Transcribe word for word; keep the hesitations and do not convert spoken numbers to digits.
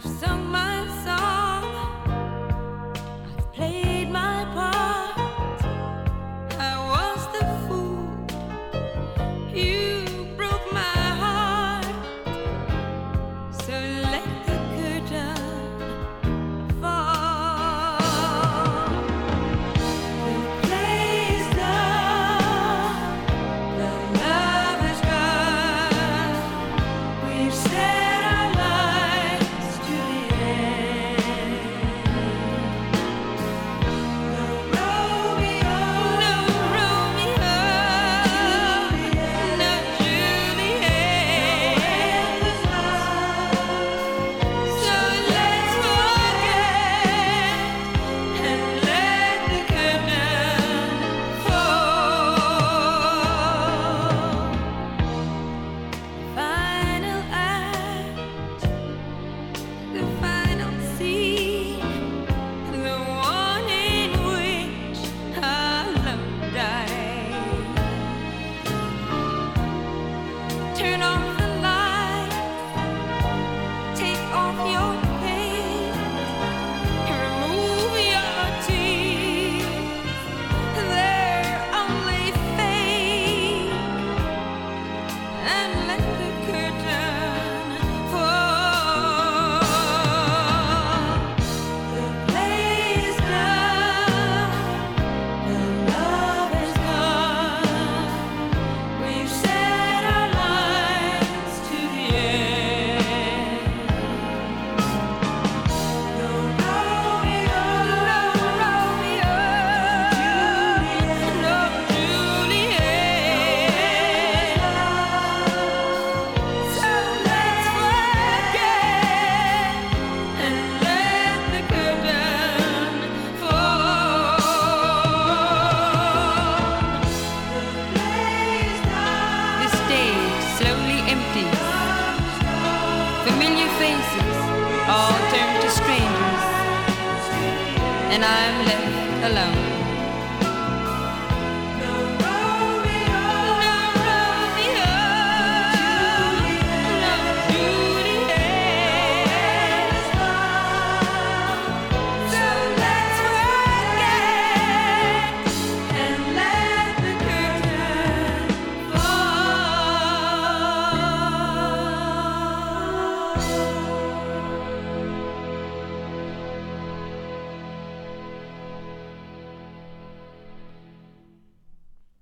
sung my song, I've played my part. I was the fool, you broke my heart. So let the curtain fall. The play is done, the love is gone. We've said our lives to the end. No Romeo, no Romeo, no Juliet. So let's forget and let the curtain fall. Final act, the final scene, the one in which our love died. Turn off the lights, take off your paint, remove your tears. They're only fake, and let the curtain fall. The play is done, the love is gone. We've said our lives to the end. No Romeo, no Romeo, no Juliet. So let's forget and let the curtain fall. The stage slowly empties. Familiar faces all turn to strangers, and I'm left alone.